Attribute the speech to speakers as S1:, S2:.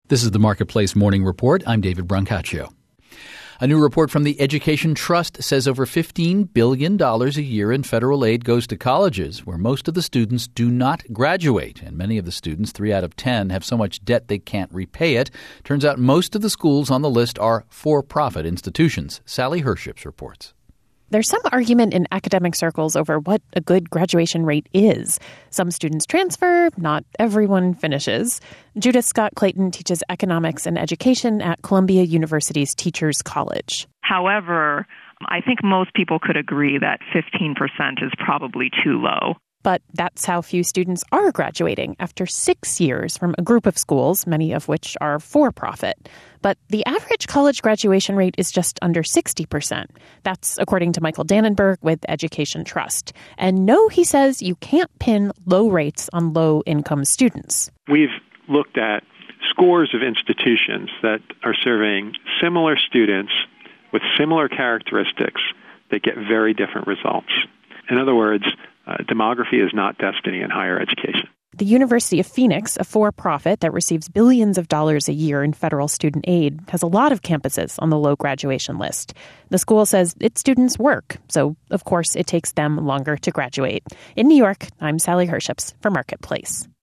S1: This is the Marketplace Morning Report. I'm David Brancaccio. A new report from the Education Trust says over $15 billion a year in federal aid goes to colleges where most of the students do not graduate. And many of the students, 3 out of 10, have so much debt they can't repay it. Turns out most of the schools on the list are for-profit institutions. Sally Herships reports.
S2: There's some argument in academic circles over what a good graduation rate is. Some students transfer, not everyone finishes. Judith Scott Clayton teaches economics and education at Columbia University's Teachers College.
S3: However, I think most people could agree that 15% is probably too low.
S2: But that's how few students are graduating after 6 years from a group of schools, many of which are for-profit. But the average college graduation rate is just under 60%. That's according to Michael Dannenberg with Education Trust. And no, he says you can't pin low rates on low-income students.
S4: We've looked at scores of institutions that are serving similar students with similar characteristics that get very different results. In other words, demography is not destiny in higher education.
S2: The University of Phoenix, a for-profit that receives billions of dollars a year in federal student aid, has a lot of campuses on the low graduation list. The school says its students work, so of course it takes them longer to graduate. In New York, I'm Sally Herships for Marketplace.